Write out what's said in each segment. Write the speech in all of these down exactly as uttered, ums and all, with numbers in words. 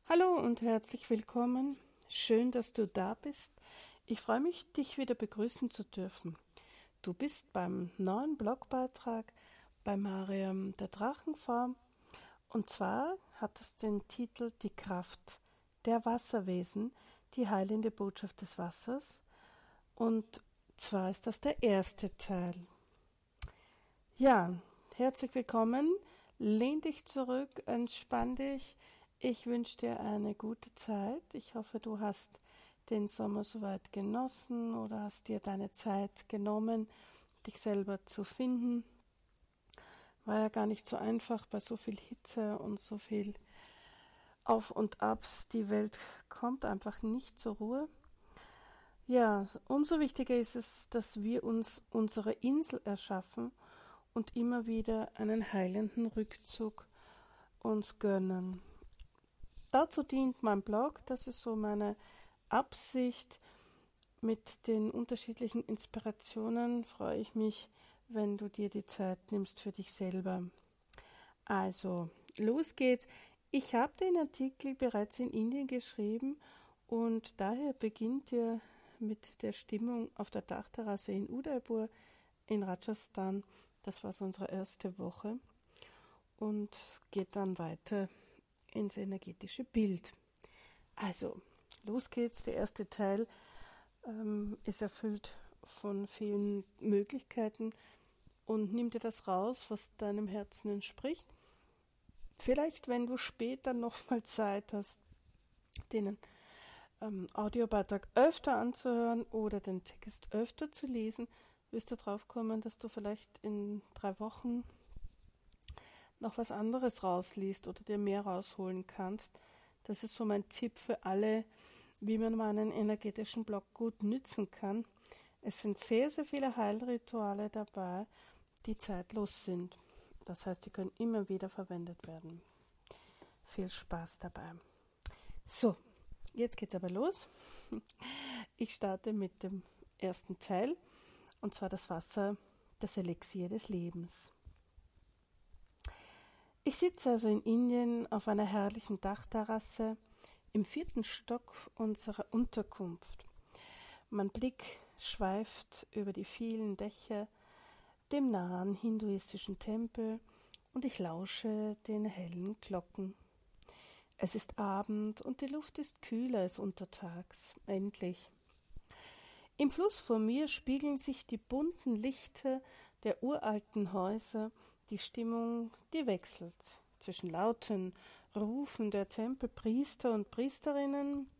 Hallo und herzlich willkommen. Schön, dass du da bist. Ich freue mich, dich wieder begrüßen zu dürfen. Du bist beim neuen Blogbeitrag bei Mariam der Drachenform und zwar hat es den Titel Die Kraft der Wasserwesen, die heilende Botschaft des Wassers, und zwar ist das der erste Teil. Ja, herzlich willkommen. Lehn dich zurück, entspann dich. Ich wünsche dir eine gute Zeit. Ich hoffe, du hast den Sommer soweit genossen oder hast dir deine Zeit genommen, dich selber zu finden. War ja gar nicht so einfach bei so viel Hitze und so viel Auf und Abs. Die Welt kommt einfach nicht zur Ruhe. Ja, umso wichtiger ist es, dass wir uns unsere Insel erschaffen und immer wieder einen heilenden Rückzug uns gönnen. Dazu dient mein Blog, das ist so meine Absicht. Mit den unterschiedlichen Inspirationen freue ich mich, wenn du dir die Zeit nimmst für dich selber. Also, los geht's. Ich habe den Artikel bereits in Indien geschrieben und daher beginnt er mit der Stimmung auf der Dachterrasse in Udaipur in Rajasthan. Das war so unsere erste Woche und geht dann weiter ins energetische Bild. Also, los geht's. Der erste Teil ähm, ist erfüllt von vielen Möglichkeiten und nimm dir das raus, was deinem Herzen entspricht. Vielleicht, wenn du später nochmal Zeit hast, den ähm, Audiobeitrag öfter anzuhören oder den Text öfter zu lesen, wirst du drauf kommen, dass du vielleicht in drei Wochen noch was anderes rausliest oder dir mehr rausholen kannst. Das ist so mein Tipp für alle, wie man meinen energetischen Blog gut nützen kann. Es sind sehr, sehr viele Heilrituale dabei, die zeitlos sind. Das heißt, die können immer wieder verwendet werden. Viel Spaß dabei. So, jetzt geht's aber los. Ich starte mit dem ersten Teil, und zwar das Wasser, das Elixier des Lebens. Ich sitze also in Indien auf einer herrlichen Dachterrasse im vierten Stock unserer Unterkunft. Mein Blick schweift über die vielen Dächer, dem nahen hinduistischen Tempel, und ich lausche den hellen Glocken. Es ist Abend und die Luft ist kühler als untertags, endlich. Im Fluss vor mir spiegeln sich die bunten Lichter der uralten Häuser. Die Stimmung, die wechselt zwischen lauten Rufen der Tempelpriester und Priesterinnen,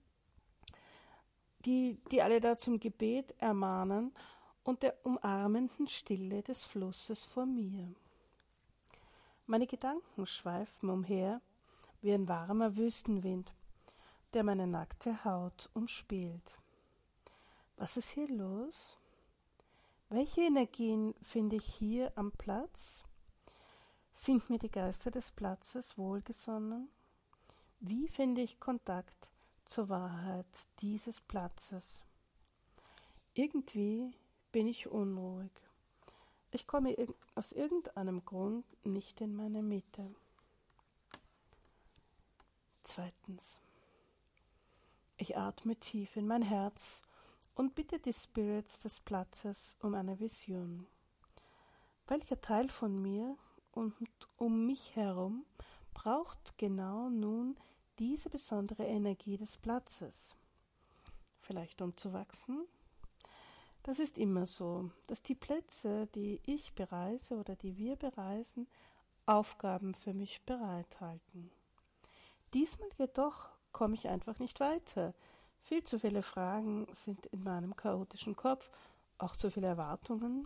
die, die alle da zum Gebet ermahnen, und der umarmenden Stille des Flusses vor mir. Meine Gedanken schweifen umher wie ein warmer Wüstenwind, der meine nackte Haut umspielt. Was ist hier los? Welche Energien finde ich hier am Platz? Sind mir die Geister des Platzes wohlgesonnen? Wie finde ich Kontakt zur Wahrheit dieses Platzes? Irgendwie bin ich unruhig. Ich komme aus irgendeinem Grund nicht in meine Mitte. Zweitens. Ich atme tief in mein Herz und bitte die Spirits des Platzes um eine Vision. Welcher Teil von mir und um mich herum braucht genau nun diese besondere Energie des Platzes? Vielleicht um zu wachsen? Das ist immer so, dass die Plätze, die ich bereise oder die wir bereisen, Aufgaben für mich bereithalten. Diesmal jedoch komme ich einfach nicht weiter. Viel zu viele Fragen sind in meinem chaotischen Kopf, auch zu viele Erwartungen.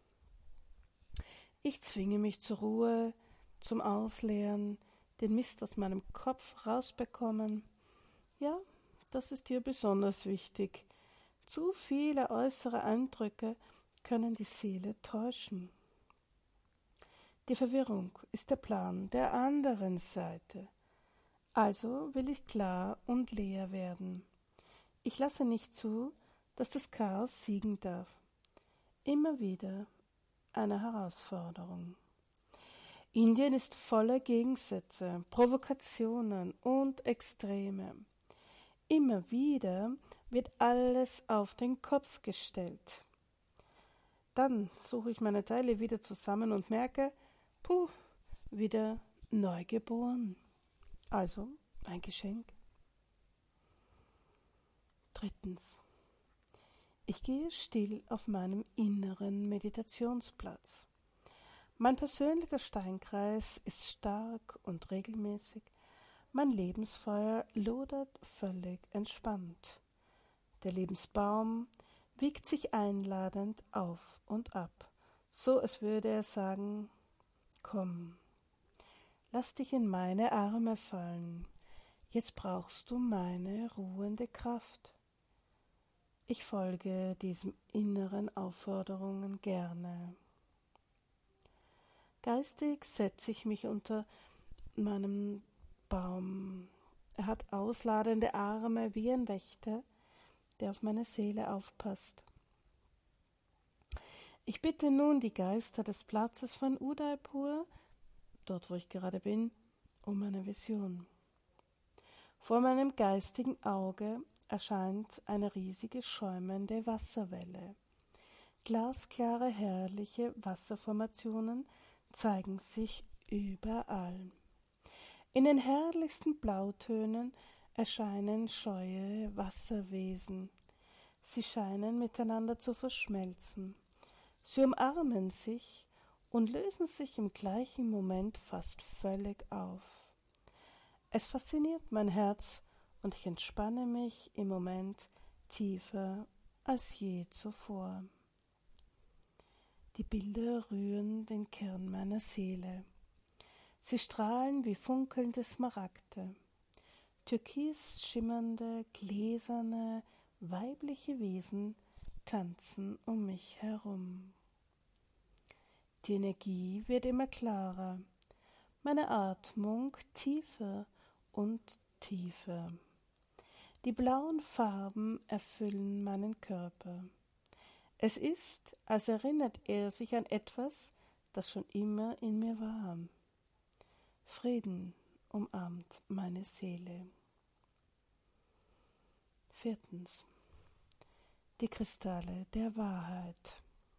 Ich zwinge mich zur Ruhe, zum Ausleeren, den Mist aus meinem Kopf rausbekommen. Ja, das ist hier besonders wichtig. Zu viele äußere Eindrücke können die Seele täuschen. Die Verwirrung ist der Plan der anderen Seite. Also will ich klar und leer werden. Ich lasse nicht zu, dass das Chaos siegen darf. Immer wieder eine Herausforderung. Indien ist voller Gegensätze, Provokationen und Extreme. Immer wieder wird alles auf den Kopf gestellt. Dann suche ich meine Teile wieder zusammen und merke, puh, wieder neu geboren. Also ein Geschenk. Drittens. Ich gehe still auf meinem inneren Meditationsplatz. Mein persönlicher Steinkreis ist stark und regelmäßig. Mein Lebensfeuer lodert völlig entspannt. Der Lebensbaum wiegt sich einladend auf und ab, so als würde er sagen, komm, lass dich in meine Arme fallen, jetzt brauchst du meine ruhende Kraft. Ich folge diesen inneren Aufforderungen gerne. Geistig setze ich mich unter meinem Baum. Er hat ausladende Arme wie ein Wächter, der auf meine Seele aufpasst. Ich bitte nun die Geister des Platzes von Udaipur, dort wo ich gerade bin, um eine Vision. Vor meinem geistigen Auge erscheint eine riesige schäumende Wasserwelle. Glasklare, herrliche Wasserformationen zeigen sich überall. In den herrlichsten Blautönen erscheinen scheue Wasserwesen. Sie scheinen miteinander zu verschmelzen. Sie umarmen sich und lösen sich im gleichen Moment fast völlig auf. Es fasziniert mein Herz und ich entspanne mich im Moment tiefer als je zuvor. Die Bilder rühren den Kern meiner Seele. Sie strahlen wie funkelnde Smaragde. Türkis schimmernde, gläserne, weibliche Wesen tanzen um mich herum. Die Energie wird immer klarer, meine Atmung tiefer und tiefer. Die blauen Farben erfüllen meinen Körper. Es ist, als erinnert er sich an etwas, das schon immer in mir war. Frieden umarmt meine Seele. Viertens. Die Kristalle der Wahrheit.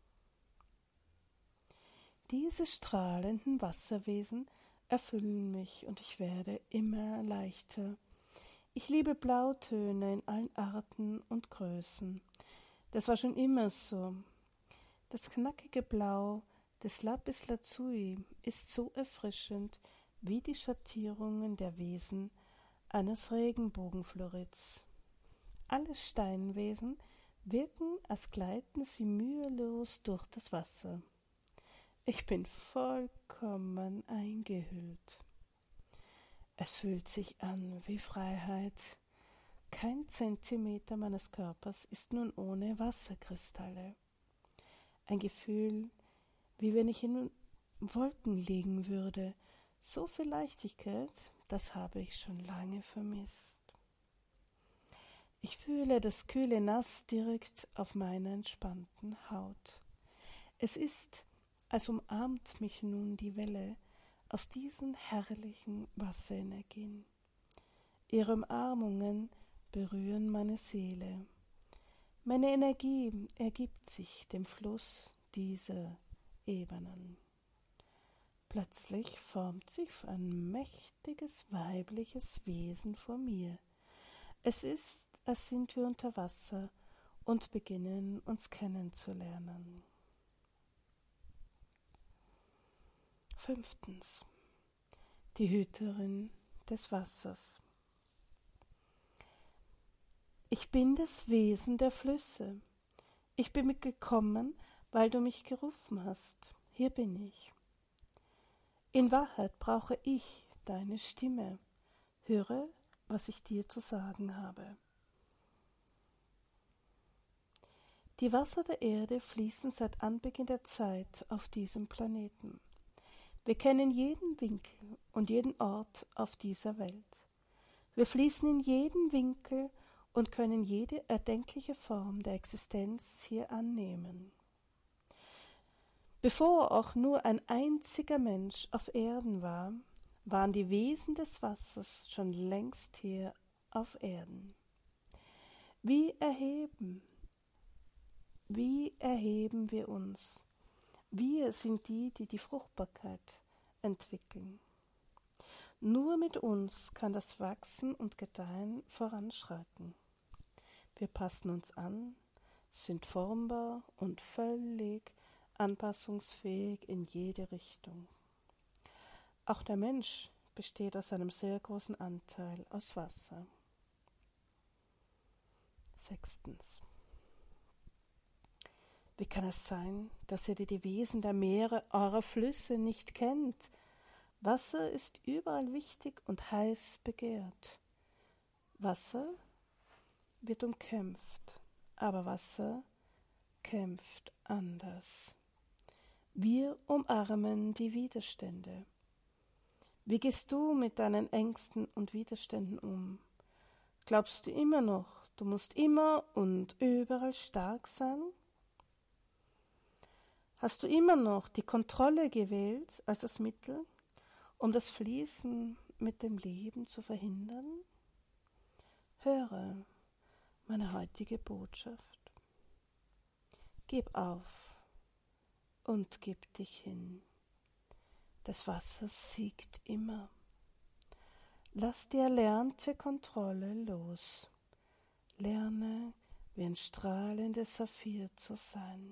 Diese strahlenden Wasserwesen erfüllen mich und ich werde immer leichter. Ich liebe Blautöne in allen Arten und Größen. Das war schon immer so. Das knackige Blau des Lapis Lazuli ist so erfrischend wie die Schattierungen der Wesen eines Regenbogenflorids. Alle Steinwesen wirken, als gleiten sie mühelos durch das Wasser. Ich bin vollkommen eingehüllt. Es fühlt sich an wie Freiheit. Kein Zentimeter meines Körpers ist nun ohne Wasserkristalle. Ein Gefühl, wie wenn ich in Wolken liegen würde. So viel Leichtigkeit, das habe ich schon lange vermisst. Ich fühle das kühle Nass direkt auf meiner entspannten Haut. Es ist, als umarmt mich nun die Welle aus diesen herrlichen Wasserenergien. Ihre Umarmungen berühren meine Seele. Meine Energie ergibt sich dem Fluss dieser Ebenen. Plötzlich formt sich ein mächtiges weibliches Wesen vor mir. Es ist, als sind wir unter Wasser und beginnen uns kennenzulernen. Fünftens. Die Hüterin des Wassers. Ich bin das Wesen der Flüsse. Ich bin mitgekommen, weil du mich gerufen hast. Hier bin ich. In Wahrheit brauche ich deine Stimme. Höre, was ich dir zu sagen habe. Die Wasser der Erde fließen seit Anbeginn der Zeit auf diesem Planeten. Wir kennen jeden Winkel und jeden Ort auf dieser Welt. Wir fließen in jeden Winkel und können jede erdenkliche Form der Existenz hier annehmen. Bevor auch nur ein einziger Mensch auf Erden war, waren die Wesen des Wassers schon längst hier auf Erden. Wie erheben, wie erheben wir uns? Wir sind die, die die Fruchtbarkeit entwickeln. Nur mit uns kann das Wachsen und Gedeihen voranschreiten. Wir passen uns an, sind formbar und völlig anpassungsfähig in jede Richtung. Auch der Mensch besteht aus einem sehr großen Anteil aus Wasser. Sechstens. Wie kann es sein, dass ihr die Wesen der Meere, eurer Flüsse nicht kennt? Wasser ist überall wichtig und heiß begehrt. Wasser wird umkämpft, aber Wasser kämpft anders. Wir umarmen die Widerstände. Wie gehst du mit deinen Ängsten und Widerständen um? Glaubst du immer noch, du musst immer und überall stark sein? Hast du immer noch die Kontrolle gewählt als das Mittel, um das Fließen mit dem Leben zu verhindern? Höre meine heutige Botschaft. Gib auf und gib dich hin. Das Wasser siegt immer. Lass die erlernte Kontrolle los. Lerne, wie ein strahlendes Saphir zu sein.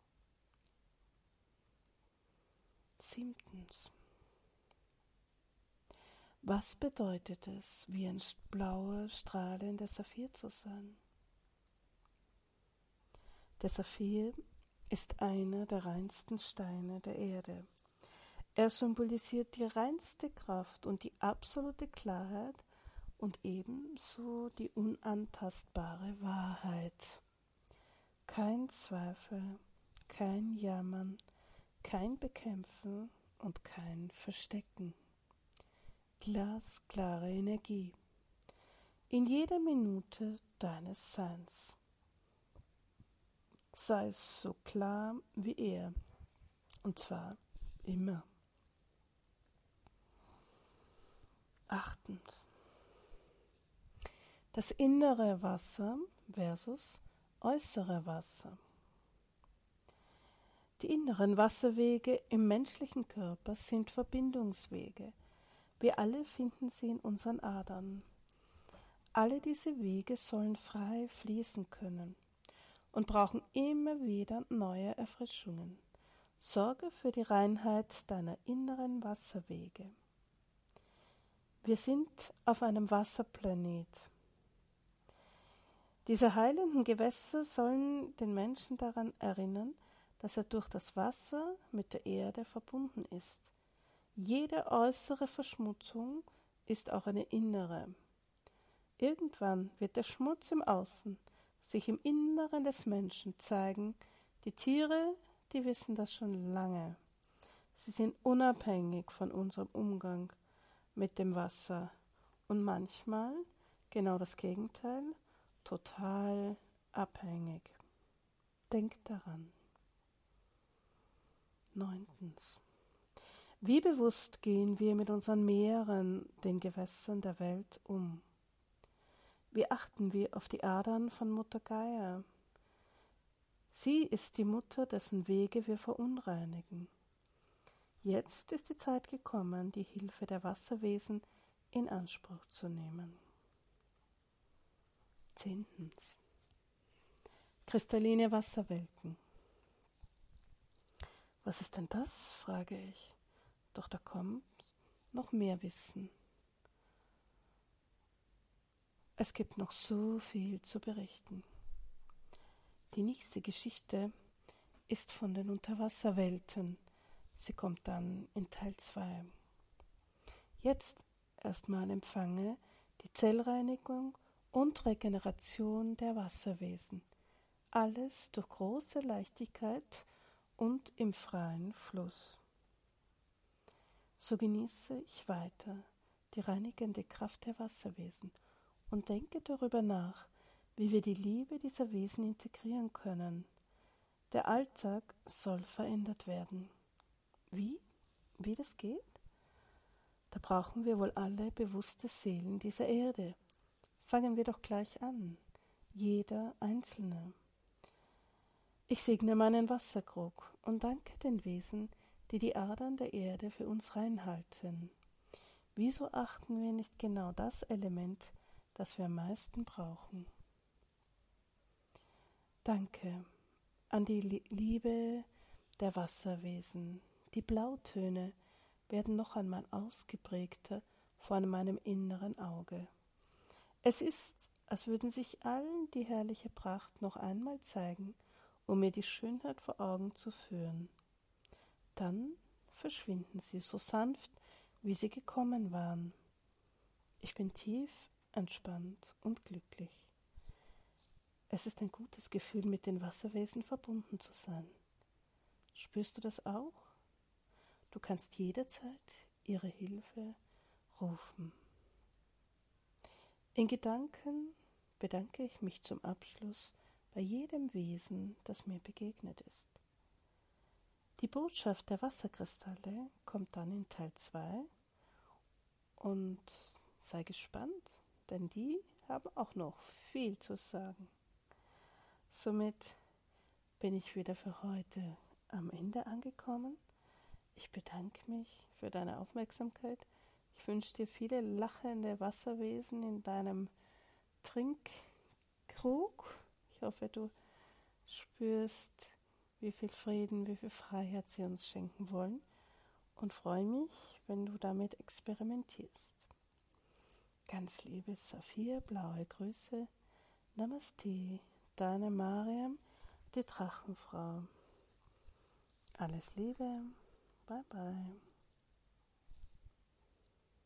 Siebtens. Was bedeutet es, wie ein blauer, strahlender Saphir zu sein? Der Saphir ist einer der reinsten Steine der Erde. Er symbolisiert die reinste Kraft und die absolute Klarheit und ebenso die unantastbare Wahrheit. Kein Zweifel, kein Jammern, kein Bekämpfen und kein Verstecken. Glasklare Energie in jeder Minute deines Seins. Sei es so klar wie er, und zwar immer. Achtens. Das innere Wasser versus äußere Wasser. Die inneren Wasserwege im menschlichen Körper sind Verbindungswege. Wir alle finden sie in unseren Adern. Alle diese Wege sollen frei fließen können und brauchen immer wieder neue Erfrischungen. Sorge für die Reinheit deiner inneren Wasserwege. Wir sind auf einem Wasserplanet. Diese heilenden Gewässer sollen den Menschen daran erinnern, dass er durch das Wasser mit der Erde verbunden ist. Jede äußere Verschmutzung ist auch eine innere. Irgendwann wird der Schmutz im Außen sich im Inneren des Menschen zeigen. Die Tiere, die wissen das schon lange. Sie sind unabhängig von unserem Umgang mit dem Wasser und manchmal, genau das Gegenteil, total abhängig. Denk daran. Neuntens. Wie bewusst gehen wir mit unseren Meeren, den Gewässern der Welt um? Wie achten wir auf die Adern von Mutter Gaia? Sie ist die Mutter, dessen Wege wir verunreinigen. Jetzt ist die Zeit gekommen, die Hilfe der Wasserwesen in Anspruch zu nehmen. Zehntens. Kristalline Wasserwelten. Was ist denn das, frage ich. Doch da kommt noch mehr Wissen. Es gibt noch so viel zu berichten. Die nächste Geschichte ist von den Unterwasserwelten. Sie kommt dann in Teil zwei. Jetzt erstmal empfange die Zellreinigung und Regeneration der Wasserwesen. Alles durch große Leichtigkeit und im freien Fluss. So genieße ich weiter die reinigende Kraft der Wasserwesen und denke darüber nach, wie wir die Liebe dieser Wesen integrieren können. Der Alltag soll verändert werden. Wie? Wie das geht? Da brauchen wir wohl alle bewusste Seelen dieser Erde. Fangen wir doch gleich an. Jeder Einzelne. Ich segne meinen Wasserkrug und danke den Wesen, die die Adern der Erde für uns reinhalten. Wieso achten wir nicht genau das Element, das wir am meisten brauchen? Danke an die Liebe der Wasserwesen. Die Blautöne werden noch einmal ausgeprägter vor meinem inneren Auge. Es ist, als würden sich allen die herrliche Pracht noch einmal zeigen, um mir die Schönheit vor Augen zu führen. Dann verschwinden sie so sanft, wie sie gekommen waren. Ich bin tief entspannt und glücklich. Es ist ein gutes Gefühl, mit den Wasserwesen verbunden zu sein. Spürst du das auch? Du kannst jederzeit ihre Hilfe rufen. In Gedanken bedanke ich mich zum Abschluss bei jedem Wesen, das mir begegnet ist. Die Botschaft der Wasserkristalle kommt dann in Teil zwei und sei gespannt, denn die haben auch noch viel zu sagen. Somit bin ich wieder für heute am Ende angekommen. Ich bedanke mich für deine Aufmerksamkeit. Ich wünsche dir viele lachende Wasserwesen in deinem Trinkkrug. Ich hoffe, du spürst, wie viel Frieden, wie viel Freiheit sie uns schenken wollen und freue mich, wenn du damit experimentierst. Ganz liebe Saphir, blaue Grüße. Namaste, deine Mariam, die Drachenfrau. Alles Liebe, bye bye.